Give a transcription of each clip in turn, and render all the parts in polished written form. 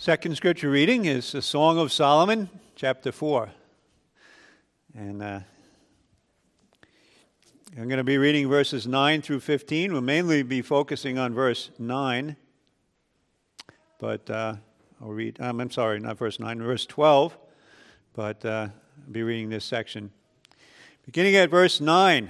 Second scripture reading is the Song of Solomon, chapter 4. And I'm going to be reading verses 9 through 15. We'll mainly be focusing on verse 9. But I'll read, I'm sorry, not verse 9, verse 12. But I'll be reading this section. Beginning at verse 9.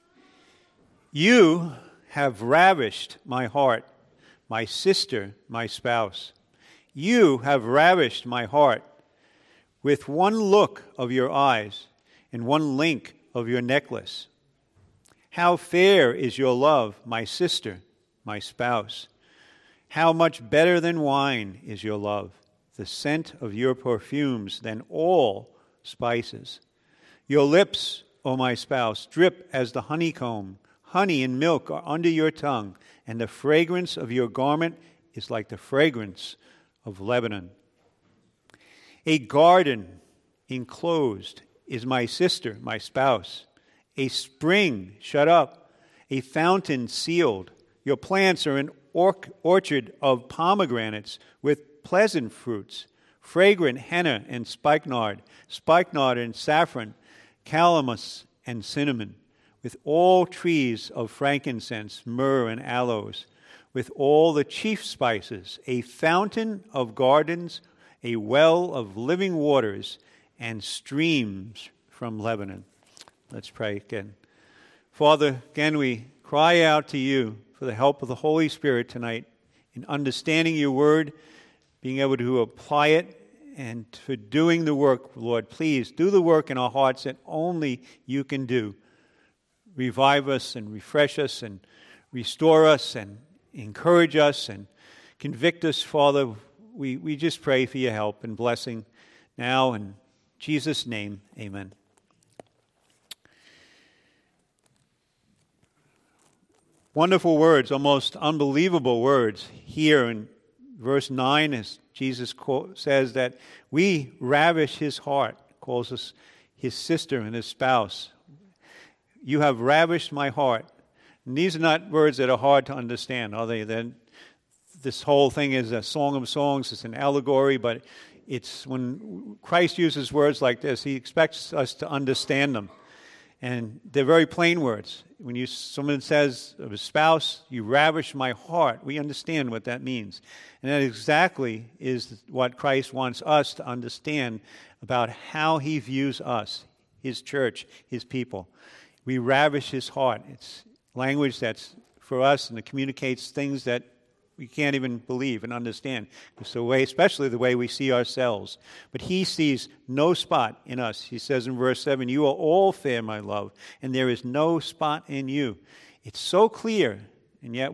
You have ravished my heart, my sister, my spouse. You have ravished my heart with one look of your eyes and one link of your necklace. How fair is your love, my sister, my spouse. How much better than wine is your love, the scent of your perfumes than all spices. Your lips, O my spouse, drip as the honeycomb. Honey and milk are under your tongue, and the fragrance of your garment is like the fragrance of Lebanon. A garden enclosed is my sister, my spouse. A spring shut up, a fountain sealed. Your plants are an orchard of pomegranates with pleasant fruits, fragrant henna and spikenard and saffron, calamus and cinnamon, with all trees of frankincense, myrrh, and aloes, with all the chief spices, a fountain of gardens, a well of living waters, and streams from Lebanon. Let's pray again. Father, again we cry out to you for the help of the Holy Spirit tonight in understanding your word, being able to apply it, and for doing the work, Lord. Please do the work in our hearts that only you can do. Revive us and refresh us and restore us and encourage us and convict us, Father. We just pray for your help and blessing now in Jesus' name, amen. Wonderful words, almost unbelievable words here in verse 9 as Jesus says that we ravish his heart, calls us his sister and his spouse. You have ravished my heart. And these are not words that are hard to understand, are they? Then this whole thing is a song of songs. It's an allegory, but it's when Christ uses words like this, he expects us to understand them. And they're very plain words. When someone says of a spouse, you ravish my heart, we understand what that means. And that exactly is what Christ wants us to understand about how he views us, his church, his people. We ravish his heart. It's language that's for us and it communicates things that we can't even believe and understand. It's the way, especially the way we see ourselves. But he sees no spot in us. He says in verse 7, you are all fair, my love, and there is no spot in you. It's so clear, and yet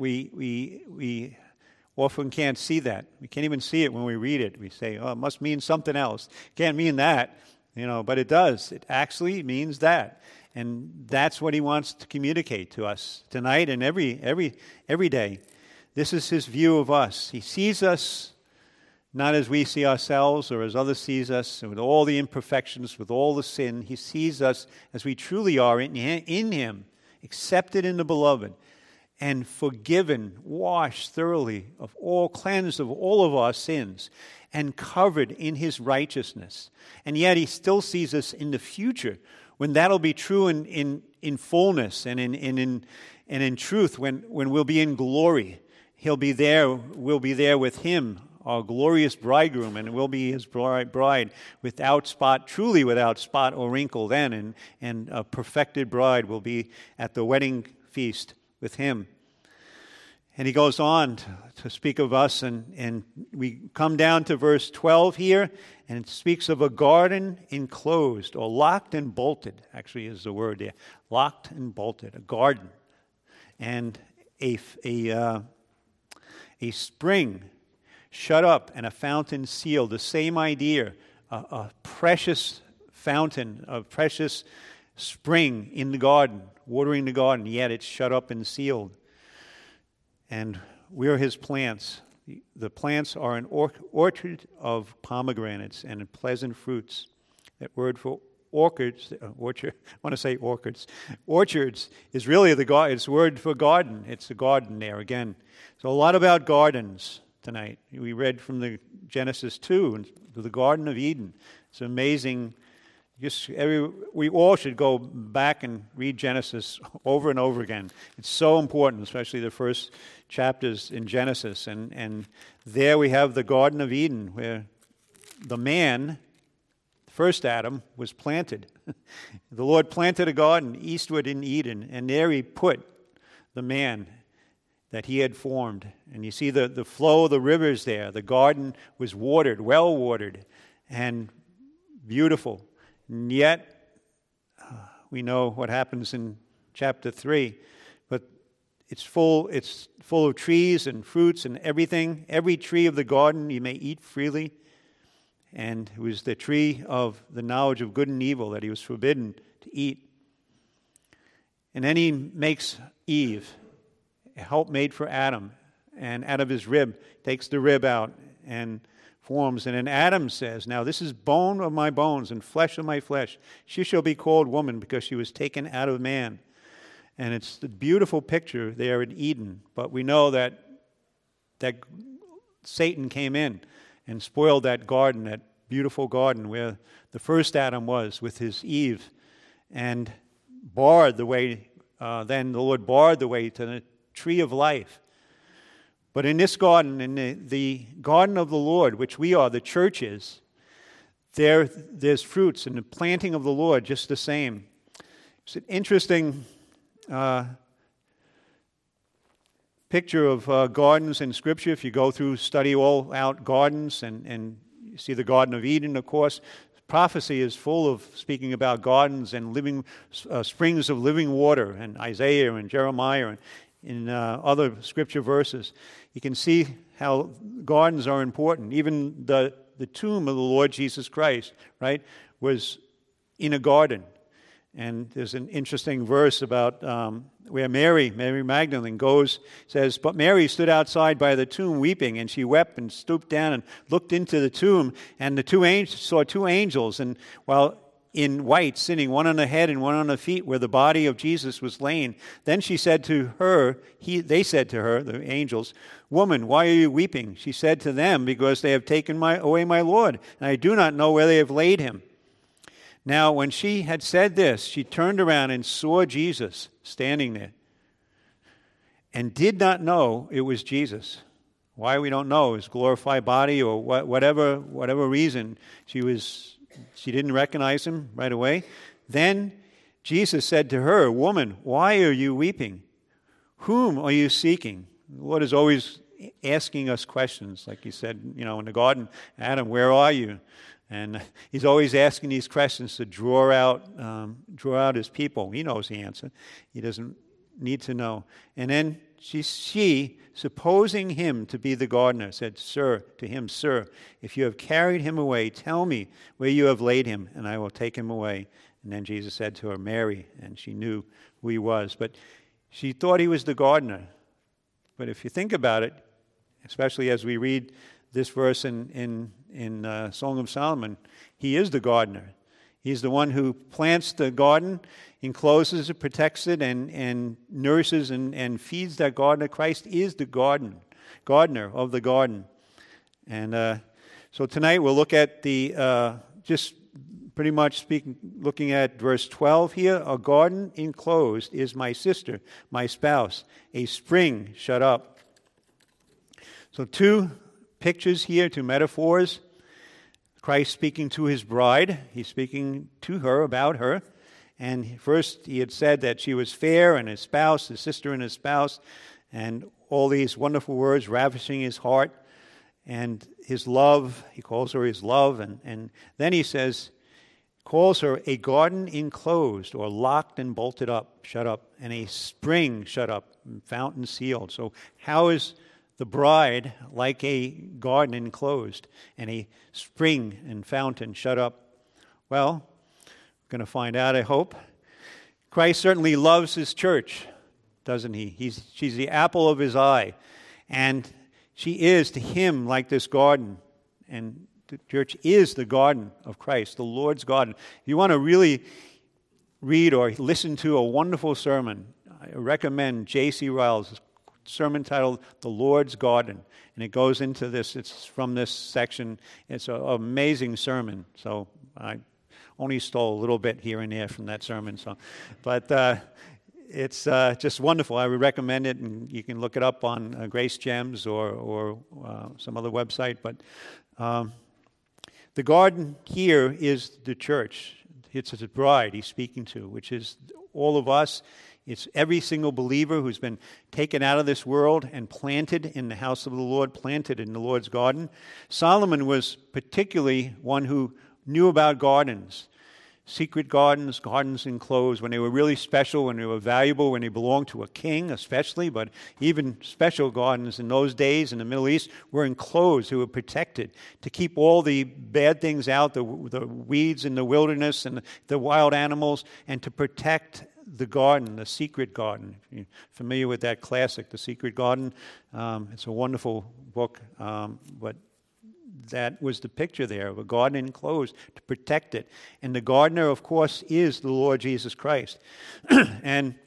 we often can't see that. We can't even see it when we read it. We say, oh, it must mean something else. Can't mean that, but it does. It actually means that. And that's what he wants to communicate to us tonight and every day. This is his view of us. He sees us not as we see ourselves or as others sees us, with all the imperfections, with all the sin. He sees us as we truly are in him, accepted in the beloved, and forgiven, washed thoroughly, cleansed of all of our sins, and covered in his righteousness. And yet he still sees us in the future, when that'll be true in fullness and in truth, when we'll be in glory. He'll be there, we'll be there with him, our glorious bridegroom, and we'll be his bride without spot, truly without spot or wrinkle then, and a perfected bride will be at the wedding feast with him. And he goes on to speak of us, and we come down to verse 12 here, and it speaks of a garden enclosed, or locked and bolted, actually is the word there. Locked and bolted, a garden. And a spring shut up and a fountain sealed. The same idea, a precious fountain, a precious spring in the garden, watering the garden, yet it's shut up and sealed. And we're his plants. The plants are an orchard of pomegranates and pleasant fruits. That word for orchids, orchard, I want to say orchids. Orchards is really it's word for garden. It's a garden there again. So a lot about gardens tonight. We read from the Genesis 2, to the Garden of Eden. It's amazing. We all should go back and read Genesis over and over again. It's so important, especially the first chapters in Genesis. And there we have the Garden of Eden, where the man, first Adam, was planted. The Lord planted a garden eastward in Eden, and there he put the man that he had formed. And you see the flow of the rivers there. The garden was watered, well watered, and beautiful. And yet, we know what happens in chapter 3. But it's full of trees and fruits and everything. Every tree of the garden you may eat freely. And it was the tree of the knowledge of good and evil that he was forbidden to eat. And then he makes Eve, a helpmate for Adam. And out of his rib, takes the rib out and forms. And then Adam says, now this is bone of my bones and flesh of my flesh. She shall be called woman because she was taken out of man. And it's the beautiful picture there in Eden. But we know that Satan came in and spoiled that garden, that beautiful garden where the first Adam was with his Eve, and barred the way. Then the Lord barred the way to the tree of life. But in this garden, in the garden of the Lord, which we are, the church is, there's fruits, and the planting of the Lord just the same. It's an interesting picture of gardens in Scripture. If you go through, study all out gardens, and you see the Garden of Eden, of course. Prophecy is full of speaking about gardens and living springs of living water, and Isaiah and Jeremiah and in other Scripture verses. You can see how gardens are important. Even the tomb of the Lord Jesus Christ, right, was in a garden. And there's an interesting verse about where Mary Magdalene says, but Mary stood outside by the tomb weeping, and she wept and stooped down and looked into the tomb, and saw two angels, and while in white, sitting, one on the head and one on the feet, where the body of Jesus was laying. Then she said to her, they said to her, the angels, woman, why are you weeping? She said to them, because they have taken away my Lord, and I do not know where they have laid him. Now, when she had said this, she turned around and saw Jesus standing there, and did not know it was Jesus. Why we don't know, his glorified body or whatever reason, she didn't recognize him right away. Then Jesus said to her, woman, why are you weeping? Whom are you seeking? The Lord is always asking us questions, like he said, in the garden, Adam, where are you? And he's always asking these questions to draw out his people. He knows the answer. He doesn't need to know. And then she, supposing him to be the gardener, said, Sir, if you have carried him away, tell me where you have laid him, and I will take him away. And then Jesus said to her, Mary, and she knew who he was. But she thought he was the gardener. But if you think about it, especially as we read this verse in Song of Solomon, he is the gardener. He's the one who plants the garden, encloses it, protects it, and nourishes and feeds that garden. Christ is the gardener of the garden. And so tonight we'll look at just pretty much looking at verse 12 here. A garden enclosed is my sister, my spouse, a spring shut up. So two pictures here, two metaphors. Christ speaking to his bride. He's speaking to her, about her. And first he had said that she was fair, and his spouse, his sister and his spouse, and all these wonderful words ravishing his heart. And his love, he calls her his love. And then he calls her a garden enclosed, or locked and bolted up, shut up, and a spring shut up, and fountain sealed. So how is the bride like a garden enclosed and a spring and fountain shut up? Well, we're going to find out, I hope. Christ certainly loves his church, doesn't he? She's the apple of his eye. And she is to him like this garden. And the church is the garden of Christ, the Lord's garden. If you want to really read or listen to a wonderful sermon, I recommend J.C. Ryle's sermon titled The Lord's Garden. And it goes into this. It's from this section. It's an amazing sermon. So I only stole a little bit here and there from that sermon. But it's just wonderful. I would recommend it, and you can look it up on Grace Gems or some other website. But the garden here is the church. It's a bride he's speaking to, which is all of us. It's every single believer who's been taken out of this world and planted in the house of the Lord, planted in the Lord's garden. Solomon was particularly one who knew about gardens, secret gardens, gardens enclosed, when they were really special, when they were valuable, when they belonged to a king especially, but even special gardens in those days in the Middle East were enclosed, they were protected to keep all the bad things out, the weeds in the wilderness and the wild animals, and to protect the garden, the secret garden. If you're familiar with that classic, The Secret Garden, it's a wonderful book, but that was the picture there of a garden enclosed to protect it. And the gardener, of course, is the Lord Jesus Christ. And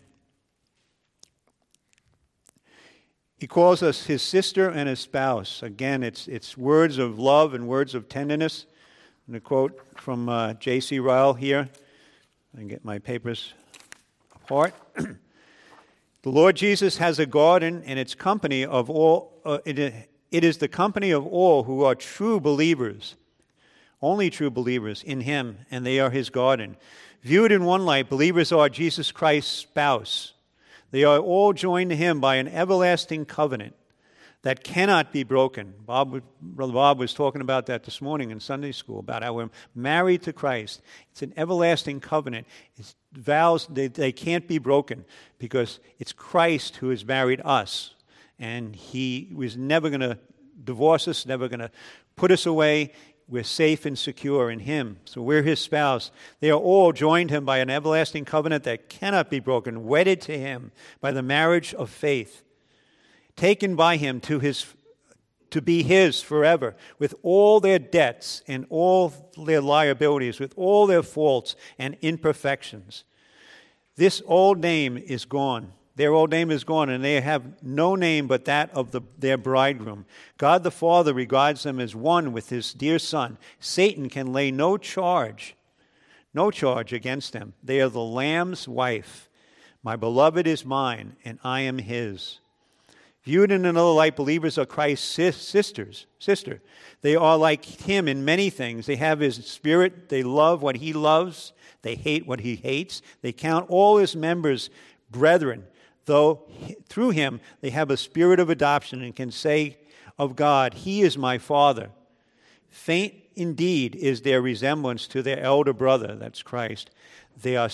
he calls us his sister and his spouse. Again, it's words of love and words of tenderness. And a quote from J.C. Ryle here. I can get my papers apart. The Lord Jesus has a garden, and it's company of all. It is the company of all who are true believers, only true believers in him, and they are his garden. Viewed in one light, believers are Jesus Christ's spouse. They are all joined to him by an everlasting covenant that cannot be broken. Brother Bob was talking about that this morning in Sunday school, about how we're married to Christ. It's an everlasting covenant. It's vows, they can't be broken because it's Christ who has married us. And he was never going to divorce us, never going to put us away. We're safe and secure in him. So we're his spouse. They are all joined him by an everlasting covenant that cannot be broken, wedded to him by the marriage of faith, taken by him to be his forever, with all their debts and all their liabilities, with all their faults and imperfections. This old name is gone. Their old name is gone, and they have no name but that of their bridegroom. God the Father regards them as one with his dear Son. Satan can lay no charge against them. They are the Lamb's wife. My beloved is mine, and I am his. Viewed in another light, believers are Christ's sister. They are like him in many things. They have his spirit. They love what he loves. They hate what he hates. They count all his members brethren, though through him they have a spirit of adoption and can say of God, he is my Father. Faint indeed is their resemblance to their elder brother, that's Christ. They are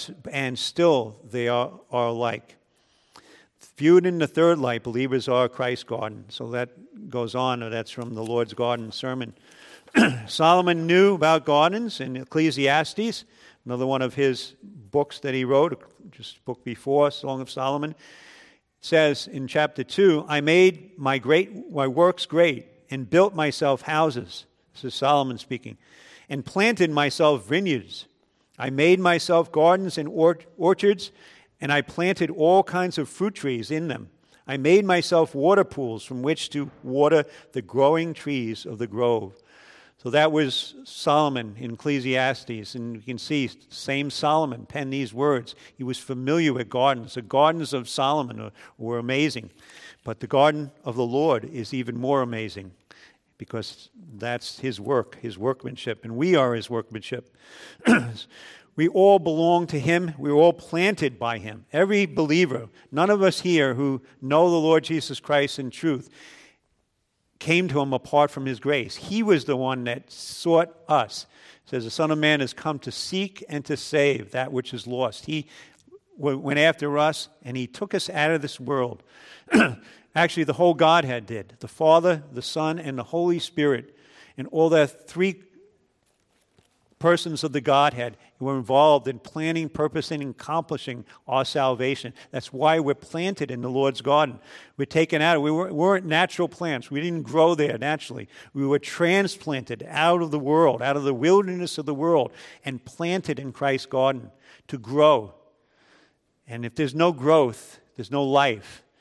alike. Viewed in the third light, believers are Christ's garden. So that goes on, or that's from the Lord's Garden sermon. Solomon knew about gardens in Ecclesiastes, another one of his books that he wrote, just a book before, Song of Solomon. It says in chapter 2, I made my works great and built myself houses. This is Solomon speaking. And planted myself vineyards. I made myself gardens and orchards, and I planted all kinds of fruit trees in them. I made myself water pools from which to water the growing trees of the grove. So that was Solomon in Ecclesiastes, and you can see same Solomon penned these words. He was familiar with gardens. The gardens of Solomon were amazing, but the garden of the Lord is even more amazing because that's his work, his workmanship, and we are his workmanship. We all belong to him. We're all planted by him. Every believer, none of us here who know the Lord Jesus Christ in truth, came to him apart from his grace. He was the one that sought us. It says, the Son of Man has come to seek and to save that which is lost. He went after us, and he took us out of this world. Actually, the whole Godhead did. The Father, the Son, and the Holy Spirit, and all the three persons of the Godhead who were involved in planning, purposing, and accomplishing our salvation. That's why we're planted in the Lord's garden. We're taken out. We weren't natural plants. We didn't grow there naturally. We were transplanted out of the world, out of the wilderness of the world, and planted in Christ's garden to grow. And if there's no growth, there's no life.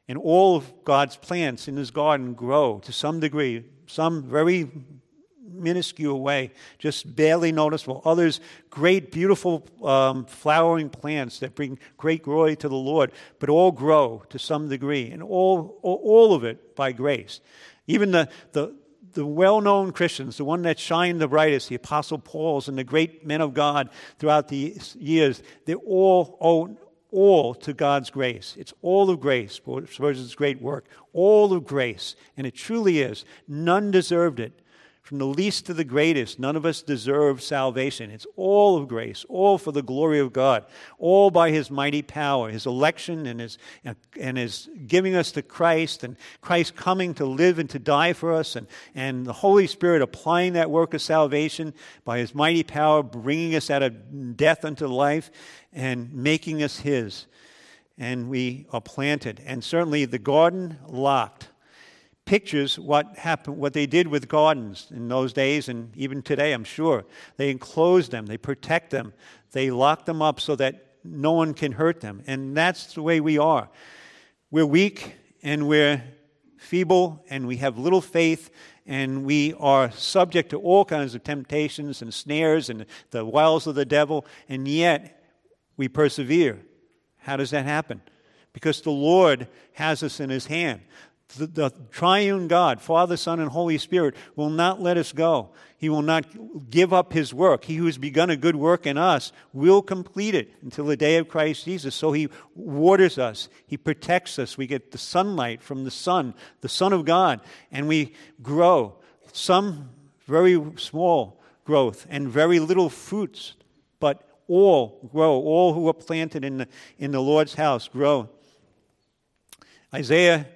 And all of God's plants in his garden grow to some degree, some very minuscule way, just barely noticeable. Others, great, beautiful flowering plants that bring great glory to the Lord, but all grow to some degree, and all of it by grace. Even the well-known Christians, the one that shined the brightest, the Apostle Paul's and the great men of God throughout the years, they all owe all to God's grace. It's all of grace, Spurgeon's great work. All of grace, and it truly is. None deserved it. From the least to the greatest, none of us deserve salvation. It's all of grace, all for the glory of God, all by his mighty power, his election and his giving us to Christ, and Christ coming to live and to die for us, and the Holy Spirit applying that work of salvation by his mighty power, bringing us out of death unto life and making us his. And we are planted. And certainly the garden locked pictures what happened, what they did with gardens in those days, and even today, I'm sure. They enclose them, they protect them, they lock them up so that no one can hurt them. And that's the way we are. We're weak and we're feeble and we have little faith, and we are subject to all kinds of temptations and snares and the wiles of the devil, and yet we persevere. How does that happen? Because the Lord has us in his hand. The triune God, Father, Son, and Holy Spirit, will not let us go. He will not give up his work. He who has begun a good work in us will complete it until the day of Christ Jesus. So he waters us. He protects us. We get the sunlight from the Son of God, and we grow. Some very small growth and very little fruits, but all grow. All who are planted in the Lord's house grow. Isaiah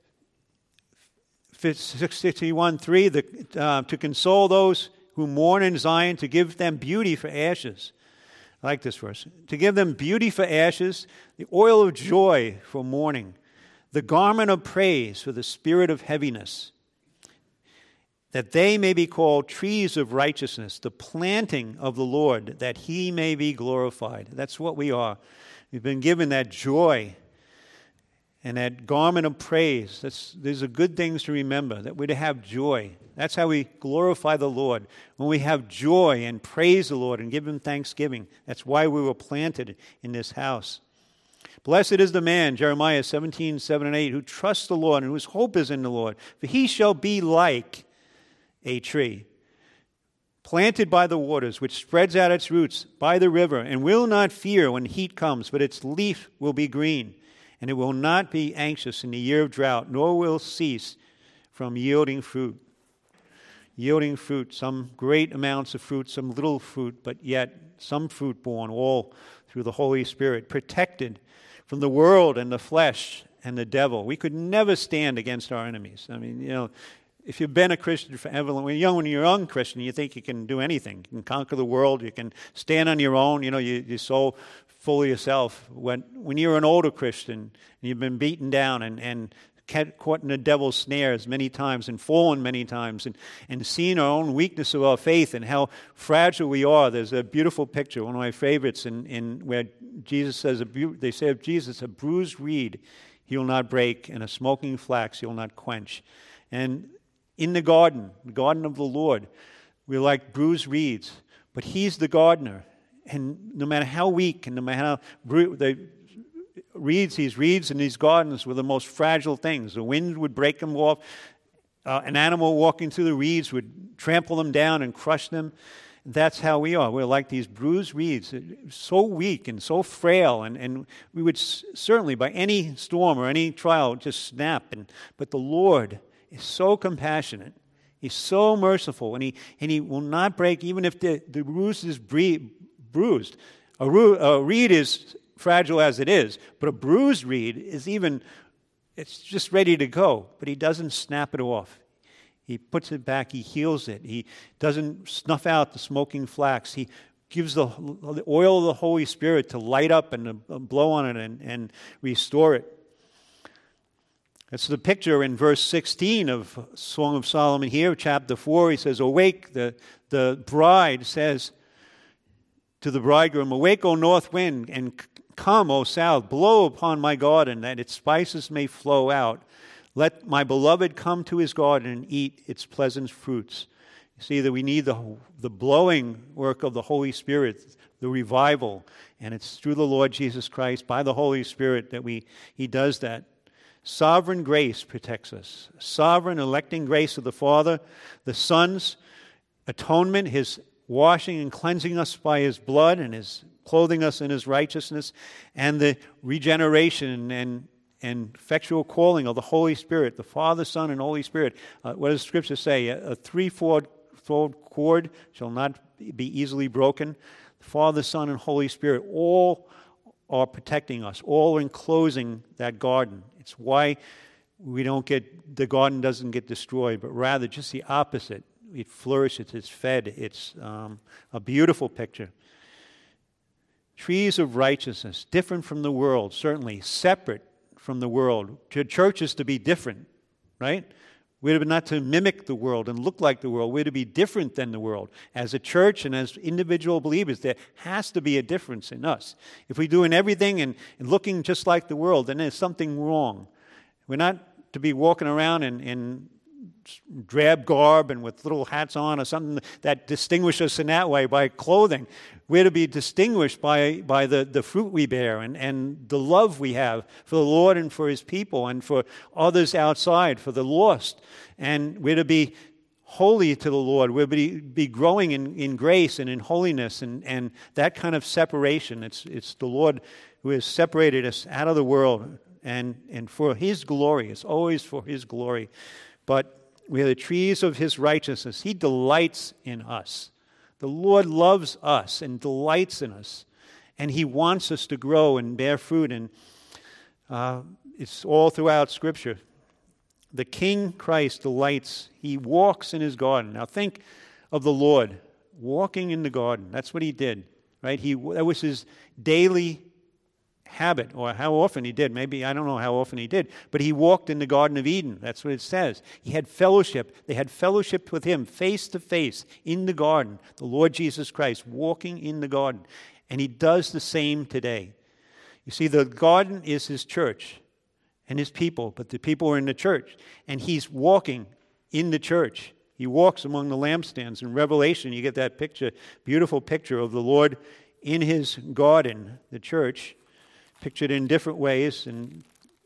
61:3, to console those who mourn in Zion, to give them beauty for ashes. I like this verse. To give them beauty for ashes, the oil of joy for mourning, the garment of praise for the spirit of heaviness, that they may be called trees of righteousness, the planting of the Lord, that he may be glorified. That's what we are. We've been given that joy and that garment of praise. These are good things to remember, that we're to have joy. That's how we glorify the Lord. When we have joy and praise the Lord and give him thanksgiving. That's why we were planted in this house. Blessed is the man, Jeremiah 17:7-8, who trusts the Lord and whose hope is in the Lord. For he shall be like a tree planted by the waters, which spreads out its roots by the river, and will not fear when heat comes, but its leaf will be green. And it will not be anxious in the year of drought, nor will cease from yielding fruit. Yielding fruit, some great amounts of fruit, some little fruit, but yet some fruit born, all through the Holy Spirit. Protected from the world and the flesh and the devil. We could never stand against our enemies. I mean, if you've been a Christian forever, when you're a young Christian, you think you can do anything. You can conquer the world. You can stand on your own. You're so full of yourself. When you're an older Christian and you've been beaten down and caught in the devil's snares many times and fallen many times and seen our own weakness of our faith and how fragile we are, there's a beautiful picture, one of my favorites, in where Jesus says, they say of Jesus, a bruised reed he will not break, and a smoking flax he will not quench. And in the garden of the Lord, we're like bruised reeds, but he's the gardener. And no matter how weak and no matter how these reeds in these gardens were the most fragile things. The wind would break them off. An animal walking through the reeds would trample them down and crush them. That's how we are. We're like these bruised reeds, so weak and so frail, and we would certainly, by any storm or any trial, just snap. But the Lord is so compassionate. He's so merciful, and he will not break, even if the root is bruised. A reed is fragile as it is, but a bruised reed is it's just ready to go, but he doesn't snap it off. He puts it back, he heals it. He doesn't snuff out the smoking flax. He gives the oil of the Holy Spirit to light up and blow on it and restore it. That's the picture in verse 16 of Song of Solomon here, chapter 4. He says, awake, the bride says to the bridegroom, awake, O north wind, and Come, O south, blow upon my garden, that its spices may flow out. Let my beloved come to his garden and eat its pleasant fruits. You see that we need the blowing work of the Holy Spirit, the revival, and it's through the Lord Jesus Christ, by the Holy Spirit, that He does that. Sovereign grace protects us. Sovereign electing grace of the Father, the Son's atonement, His washing and cleansing us by His blood and His clothing us in His righteousness, and the regeneration and effectual calling of the Holy Spirit, the Father, Son, and Holy Spirit. What does Scripture say? A threefold cord shall not be easily broken. The Father, Son, and Holy Spirit all are protecting us, all enclosing that garden. It's why the garden doesn't get destroyed, but rather just the opposite. It flourishes, it's fed, it's a beautiful picture. Trees of righteousness, different from the world, certainly, separate from the world. Church is to be different, right? We're not to mimic the world and look like the world. We're to be different than the world. As a church and as individual believers, there has to be a difference in us. If we're doing everything and looking just like the world, then there's something wrong. We're not to be walking around in drab garb and with little hats on or something that distinguishes us in that way by clothing. We're to be distinguished by the fruit we bear and the love we have for the Lord and for His people and for others outside, for the lost. And we're to be holy to the Lord. We're to be growing in grace and in holiness and that kind of separation. It's the Lord who has separated us out of the world and for His glory. It's always for His glory. But we are the trees of His righteousness. He delights in us. The Lord loves us and delights in us. And He wants us to grow and bear fruit. And it's all throughout Scripture. The King Christ delights. He walks in His garden. Now think of the Lord walking in the garden. That's what He did, right? That was His daily habit, or how often He did. Maybe, I don't know how often He did, but He walked in the Garden of Eden. That's what it says. He had fellowship. They had fellowship with Him face to face in the garden. The Lord Jesus Christ walking in the garden. And He does the same today. You see, the garden is His church and His people, but the people are in the church. And He's walking in the church. He walks among the lampstands. In Revelation, you get that picture, beautiful picture of the Lord in His garden, the church, pictured in different ways. And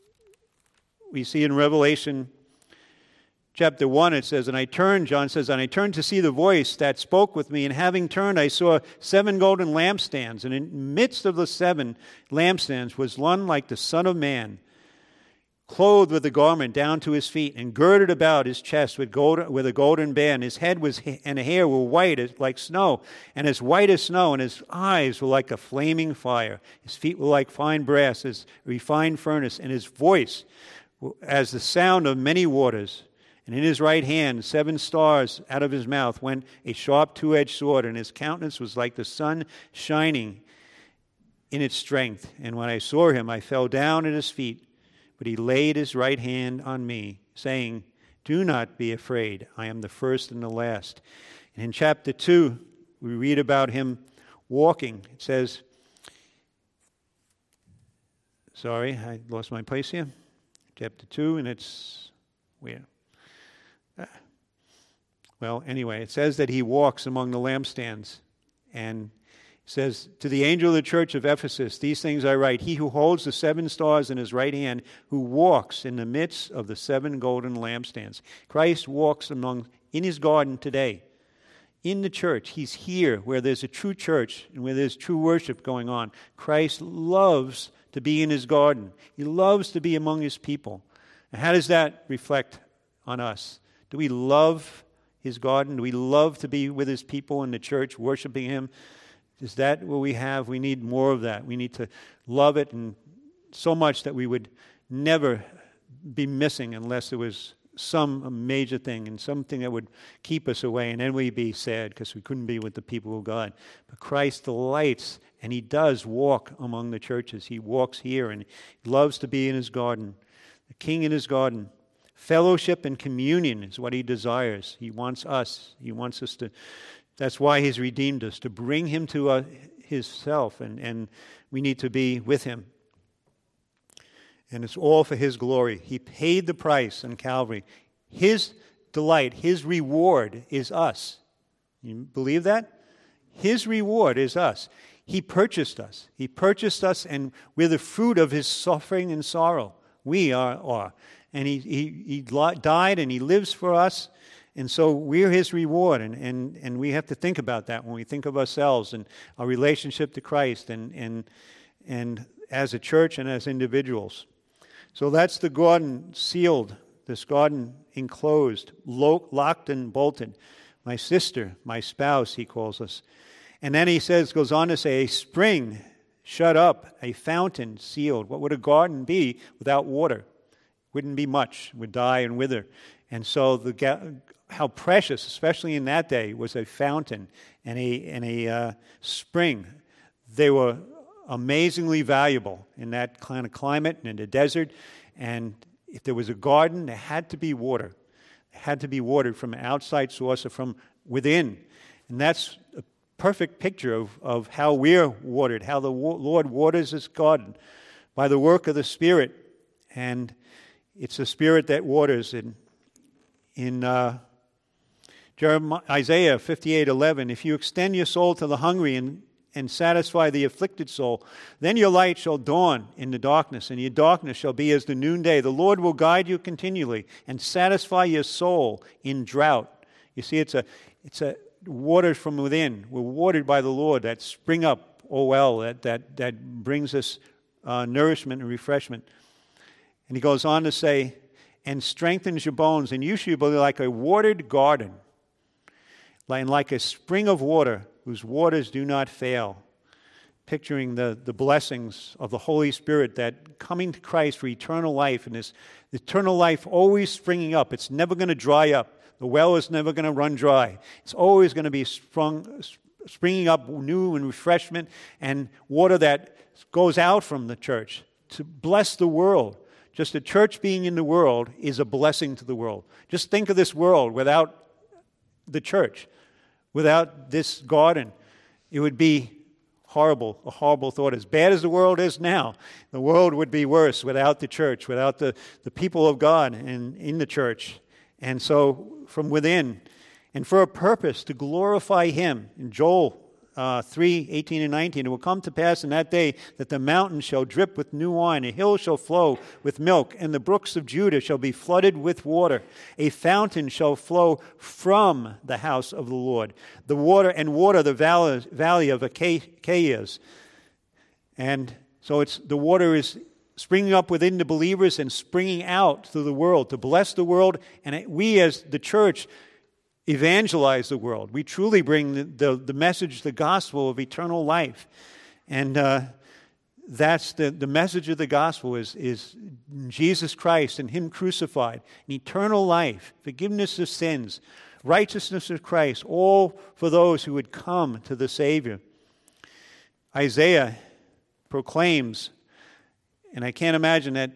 we see in Revelation chapter 1, it says, John says, and I turned to see the voice that spoke with me, and having turned, I saw 7 golden lampstands, and in the midst of the 7 lampstands was one like the Son of Man, clothed with a garment down to his feet, and girded about his chest with a golden band. His head and hair were white like snow, and as white as snow, and his eyes were like a flaming fire. His feet were like fine brass, as a refined furnace, and his voice as the sound of many waters. And in his right hand 7 stars out of his mouth went a sharp 2-edged sword, and his countenance was like the sun shining in its strength. And when I saw him, I fell down at his feet. But he laid his right hand on me, saying, do not be afraid. I am the first and the last. And in chapter 2, we read about him walking. It says, sorry, I lost my place here. Chapter 2, and it's where? Well, anyway, it says that he walks among the lampstands. And it says, to the angel of the church of Ephesus, these things I write, he who holds the 7 stars in his right hand, who walks in the midst of the 7 golden lampstands. Christ walks in his garden today. In the church, he's here where there's a true church and where there's true worship going on. Christ loves to be in his garden. He loves to be among his people. And how does that reflect on us? Do we love his garden? Do we love to be with his people in the church, worshiping him? Is that what we have? We need more of that. We need to love it, and so much that we would never be missing unless there was some major thing and something that would keep us away, and then we'd be sad because we couldn't be with the people of God. But Christ delights, and he does walk among the churches. He walks here, and he loves to be in his garden. The king in his garden. Fellowship and communion is what he desires. He wants us. He wants us to... That's why he's redeemed us, to bring him to his self, and we need to be with him. And it's all for his glory. He paid the price on Calvary. His delight, his reward is us. You believe that? His reward is us. He purchased us. He purchased us, and we're the fruit of his suffering and sorrow. We are. And he died, and he lives for us. And so we're his reward, and we have to think about that when we think of ourselves and our relationship to Christ and as a church and as individuals. So that's the garden sealed, this garden enclosed, locked and bolted. My sister, my spouse, he calls us. And then he goes on to say, a spring shut up, a fountain sealed. What would a garden be without water? Wouldn't be much. It would die and wither. And so how precious, especially in that day, was a fountain and a spring. They were amazingly valuable in that kind of climate and in the desert. And if there was a garden, there had to be water. It had to be watered from an outside source or from within. And that's a perfect picture of how we're watered, how the Lord waters his garden by the work of the Spirit. And it's the Spirit that waters. In Isaiah 58:11, if you extend your soul to the hungry and satisfy the afflicted soul, then your light shall dawn in the darkness, and your darkness shall be as the noonday. The Lord will guide you continually and satisfy your soul in drought. You see, it's a water from within. We're watered by the Lord that spring up, that brings us nourishment and refreshment. And he goes on to say, and strengthens your bones, and you shall be like a watered garden, and like a spring of water whose waters do not fail. Picturing the blessings of the Holy Spirit, that coming to Christ for eternal life, and this eternal life always springing up. It's never going to dry up. The well is never going to run dry. It's always going to be springing up new and refreshment and water that goes out from the church to bless the world. Just the church being in the world is a blessing to the world. Just think of this world without the church, without this garden. It would be horrible, a horrible thought. As bad as the world is now, the world would be worse without the church, without the people of God and in the church. And so from within, and for a purpose, to glorify him. In Joel 3:18 and 19, it will come to pass in that day that the mountains shall drip with new wine, a hill shall flow with milk, and the brooks of Judah shall be flooded with water. A fountain shall flow from the house of the Lord. The valley of Achaia. And so the water is springing up within the believers and springing out to the world to bless the world. And we as the church evangelize the world. We truly bring the message, the gospel of eternal life. And that's the message of the gospel is Jesus Christ and him crucified, an eternal life, forgiveness of sins, righteousness of Christ, all for those who would come to the Savior. Isaiah proclaims, and I can't imagine that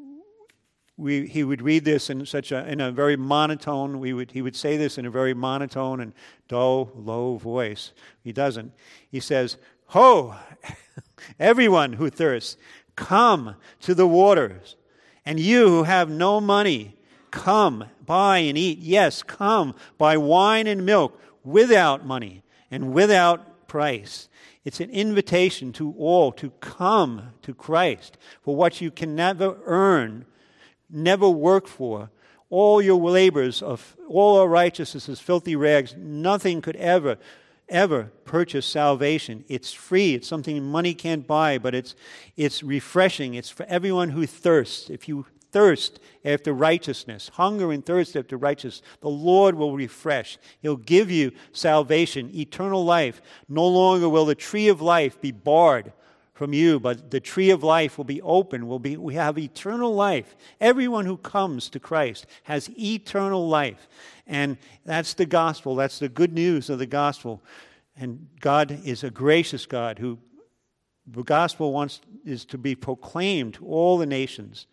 he would read this in a very monotone. He would say this in a very monotone and dull, low voice. He doesn't. He says, "Ho, everyone who thirsts, come to the waters. And you who have no money, come, buy and eat. Yes, come, buy wine and milk without money and without price." It's an invitation to all to come to Christ for what you can never earn, never work for. All your labors of all our righteousness is filthy rags. Nothing could ever purchase salvation. It's free. It's something money can't buy, but it's refreshing. It's for everyone who thirsts. If you thirst after righteousness, hunger and thirst after righteousness, the Lord will refresh. He'll give you salvation, eternal life. No longer will the tree of life be barred from you, but the tree of life will be open. We have eternal life. Everyone who comes to Christ has eternal life. And that's the gospel. That's the good news of the gospel. And God is a gracious God who the gospel is to be proclaimed to all the nations.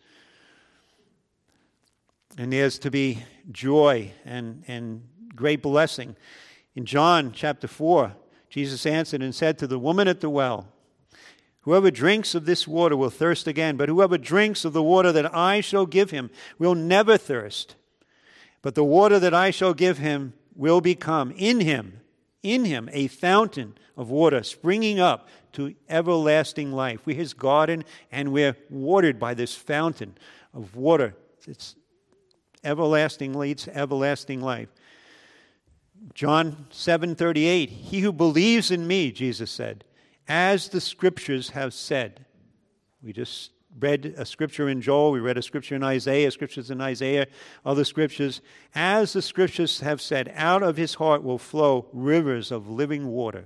And there's to be joy and great blessing. In John chapter 4, Jesus answered and said to the woman at the well, whoever drinks of this water will thirst again, but whoever drinks of the water that I shall give him will never thirst. But the water that I shall give him will become in him a fountain of water springing up to everlasting life. We're his garden, and we're watered by this fountain of water. It's everlasting, leads to everlasting life. John 7:38, he who believes in me, Jesus said, as the scriptures have said. We just read a scripture in Joel, we read a scripture in Isaiah, scriptures in Isaiah, other scriptures. As the scriptures have said, out of his heart will flow rivers of living water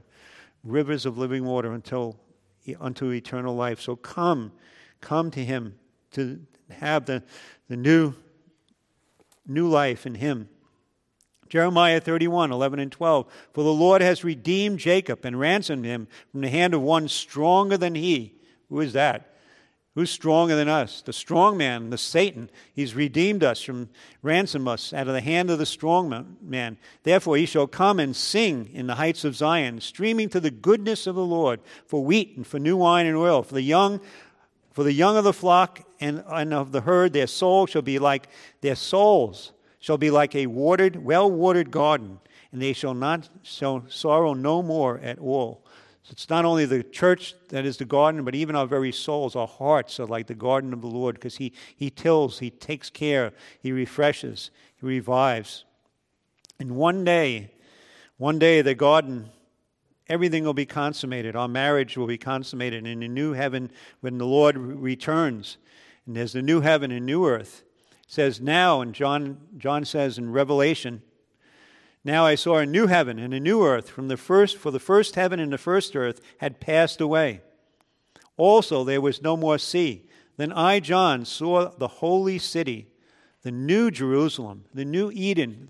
unto eternal life. So come to him to have the new life in him. Jeremiah 31:11 and 12. For the Lord has redeemed Jacob and ransomed him from the hand of one stronger than he. Who is that? Who's stronger than us? The strong man, the Satan. He's redeemed us, ransomed us out of the hand of the strong man. Therefore he shall come and sing in the heights of Zion, streaming to the goodness of the Lord, for wheat and for new wine and oil, for the young of the flock and of the herd. Their souls shall be like a well-watered garden, and they shall sorrow no more at all. So it's not only the church that is the garden, but even our very souls, our hearts are like the garden of the Lord, because He tills, He takes care, He refreshes, He revives. And one day, the garden, everything will be consummated. Our marriage will be consummated in a new heaven when the Lord returns. And there's a new heaven and new earth. It says now, and John says in Revelation, now I saw a new heaven and a new earth, for the first heaven and the first earth had passed away. Also there was no more sea. Then I, John, saw the holy city, the new Jerusalem, the new Eden,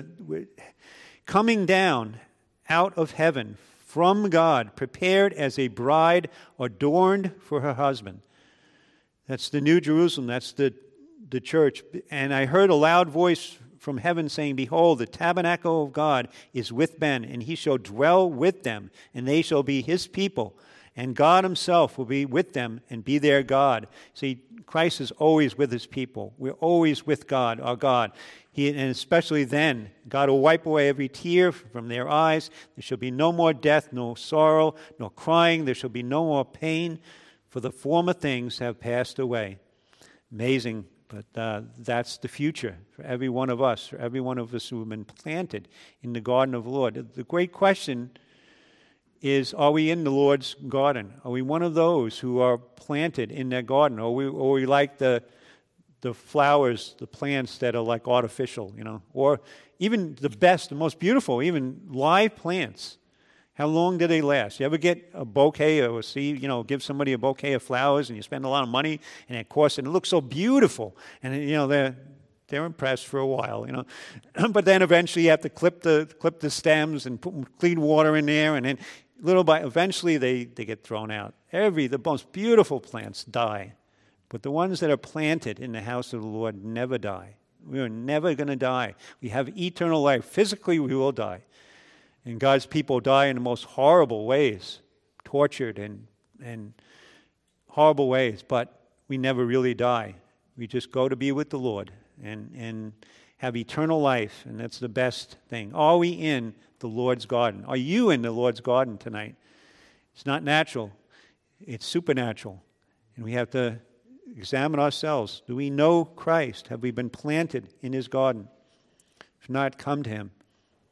coming down out of heaven from God, prepared as a bride adorned for her husband. That's the new Jerusalem, that's the church. And I heard a loud voice from heaven saying, behold, the tabernacle of God is with men, and he shall dwell with them, and they shall be his people. And God himself will be with them and be their God. See, Christ is always with his people. We're always with God, our God. And especially then, God will wipe away every tear from their eyes. There shall be no more death, no sorrow, no crying. There shall be no more pain, for the former things have passed away. Amazing. But that's the future for every one of us who have been planted in the garden of the Lord. The great question is, are we in the Lord's garden? Are we one of those who are planted in that garden? Or are we like the flowers, the plants that are like artificial, Or even the best, the most beautiful, even live plants. How long do they last? You ever get a bouquet or give somebody a bouquet of flowers and you spend a lot of money and it costs, and it looks so beautiful, and they're impressed for a while, But then eventually you have to clip the stems and put clean water in there, and then eventually they get thrown out. The most beautiful plants die, but the ones that are planted in the house of the Lord never die. We are never going to die. We have eternal life. Physically, we will die. And God's people die in the most horrible ways, tortured and horrible ways, but we never really die. We just go to be with the Lord and have eternal life, and that's the best thing. Are we in the Lord's garden? Are you in the Lord's garden tonight? It's not natural. It's supernatural. And we have to examine ourselves. Do we know Christ? Have we been planted in his garden? If not, come to him.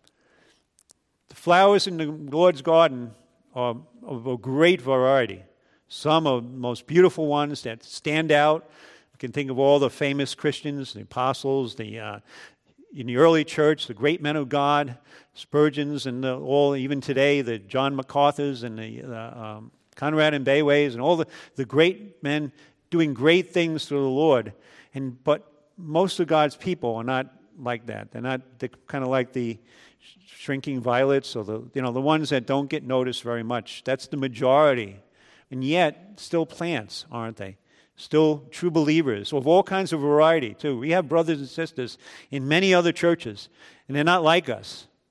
The flowers in the Lord's garden are of a great variety. Some are the most beautiful ones that stand out. You can think of all the famous Christians, the apostles, in the early church, the great men of God, Spurgeons, and even today, the John MacArthurs and the Conrad and Bayways, and all the great men doing great things for the Lord. But most of God's people are not like that. They're kind of like the shrinking violets, or the ones that don't get noticed very much. That's the majority. And yet, still plants, aren't they? Still true believers of all kinds of variety, too. We have brothers and sisters in many other churches, and they're not like us.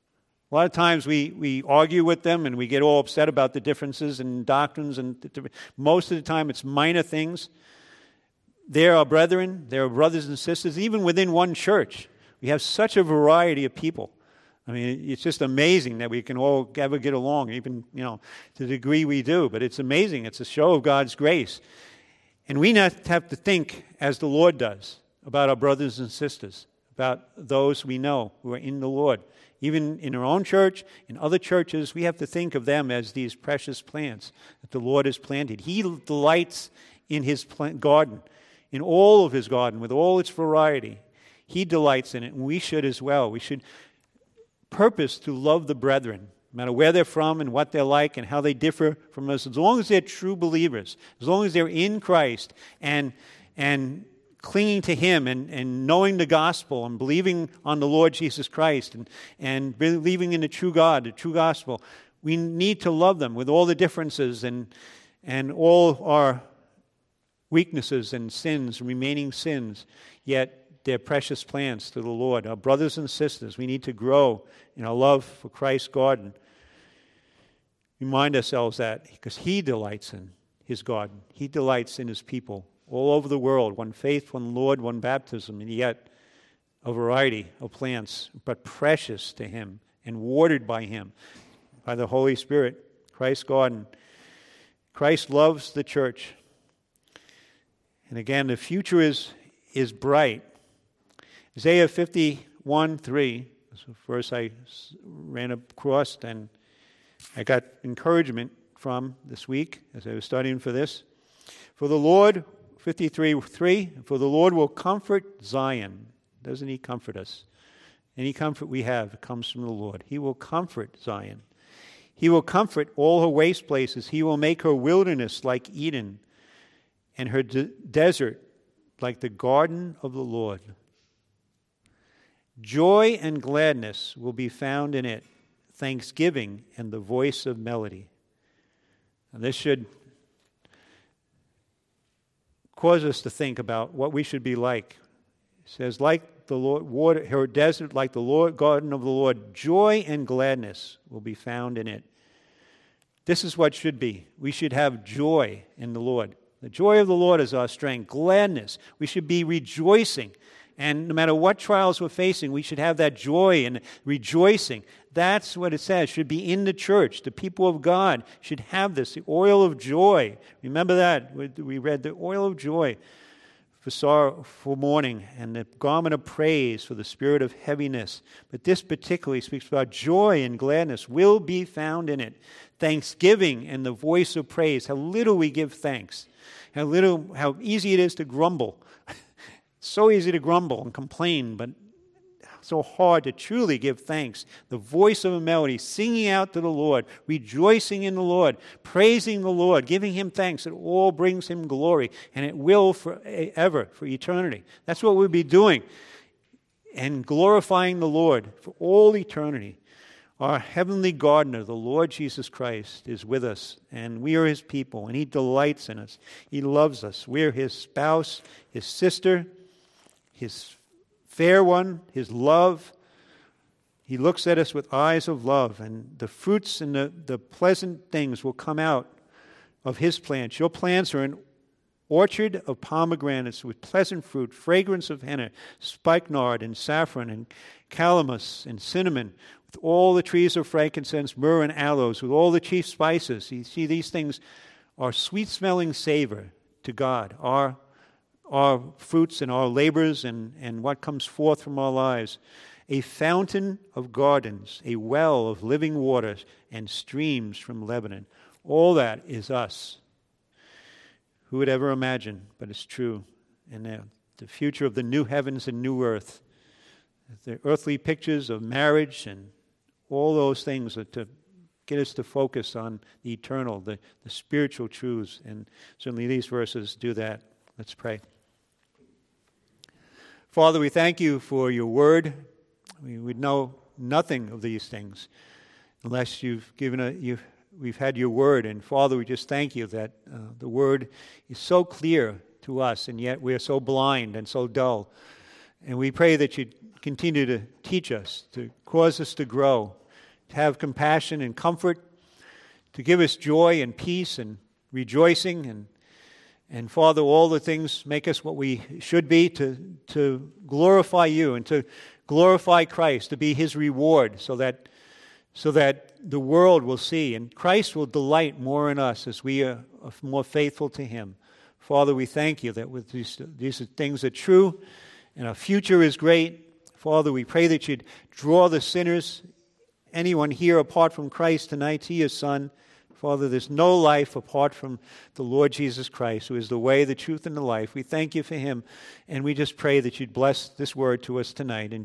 A lot of times we argue with them and we get all upset about the differences in doctrines, and most of the time it's minor things. They're our brethren, they're brothers and sisters, even within one church. We have such a variety of people. I mean, it's just amazing that we can all ever get along, even, to the degree we do. But it's amazing. It's a show of God's grace. And we have to think as the Lord does about our brothers and sisters, about those we know who are in the Lord. Even in our own church, in other churches, we have to think of them as these precious plants that the Lord has planted. He delights in His garden, in all of His garden, with all its variety. He delights in it, and we should as well. We should purpose to love the brethren, no matter where they're from and what they're like and how they differ from us, as long as they're true believers, as long as they're in Christ and clinging to Him and knowing the gospel and believing on the Lord Jesus Christ and believing in the true God, the true gospel. We need to love them with all the differences and all our weaknesses and sins, remaining sins, yet they're precious plants to the Lord. Our brothers and sisters, we need to grow in our love for Christ's garden. Remind ourselves that because He delights in His garden. He delights in His people all over the world. One faith, one Lord, one baptism, and yet a variety of plants, but precious to Him and watered by Him, by the Holy Spirit. Christ's garden. Christ loves the church. And again, the future is bright. Isaiah 51:3 is a verse I ran across and I got encouragement from this week as I was studying for this. For the Lord, 53:3, for the Lord will comfort Zion. Doesn't He comfort us? Any comfort we have comes from the Lord. He will comfort Zion. He will comfort all her waste places. He will make her wilderness like Eden and her desert like the garden of the Lord. Joy and gladness will be found in it, thanksgiving and the voice of melody. And this should cause us to think about what we should be like. It says, like the Lord, water, her desert, like the Lord, garden of the Lord, joy and gladness will be found in it. This is what should be. We should have joy in the Lord. The joy of the Lord is our strength. Gladness. We should be rejoicing. And no matter what trials we're facing, we should have that joy and rejoicing. That's what it says. Should be in the church. The people of God should have this, the oil of joy. Remember that? We read the oil of joy for sorrow, for mourning, and the garment of praise for the spirit of heaviness. But this particularly speaks about joy and gladness will be found in it. Thanksgiving and the voice of praise. How little we give thanks. How easy it is to grumble. So easy to grumble and complain, but so hard to truly give thanks. The voice of a melody, singing out to the Lord, rejoicing in the Lord, praising the Lord, giving Him thanks. It all brings Him glory, and it will forever, for eternity. That's what we'll be doing, and glorifying the Lord for all eternity. Our heavenly gardener, the Lord Jesus Christ, is with us, and we are His people, and He delights in us. He loves us. We're His spouse, His sister, His fair one, His love. He looks at us with eyes of love, and the fruits and the pleasant things will come out of His plants. Your plants are an orchard of pomegranates with pleasant fruit, fragrance of henna, spikenard and saffron and calamus and cinnamon, with all the trees of frankincense, myrrh and aloes, with all the chief spices. You see, these things are sweet-smelling savor to God. Our fruits and our labors and what comes forth from our lives. A fountain of gardens, a well of living waters, and streams from Lebanon. All that is us. Who would ever imagine? But it's true. And the future of the new heavens and new earth. The earthly pictures of marriage and all those things are to get us to focus on the eternal, the spiritual truths. And certainly these verses do that. Let's pray. Father, we thank You for Your word. We would know nothing of these things unless we've had Your word. And Father, we just thank You that the word is so clear to us, and yet we are so blind and so dull. And we pray that You'd continue to teach us, to cause us to grow, to have compassion and comfort, to give us joy and peace and rejoicing, and Father, all the things make us what we should be, to glorify you and to glorify Christ, to be his reward, so that the world will see and Christ will delight more in us as we are more faithful to him. Father, we thank you that with these things are true and our future is great. Father, we pray that you'd draw the sinners, anyone here apart from Christ tonight, to your Son. Father, there's no life apart from the Lord Jesus Christ, who is the way, the truth, and the life. We thank you for him, and we just pray that you'd bless this word to us tonight. In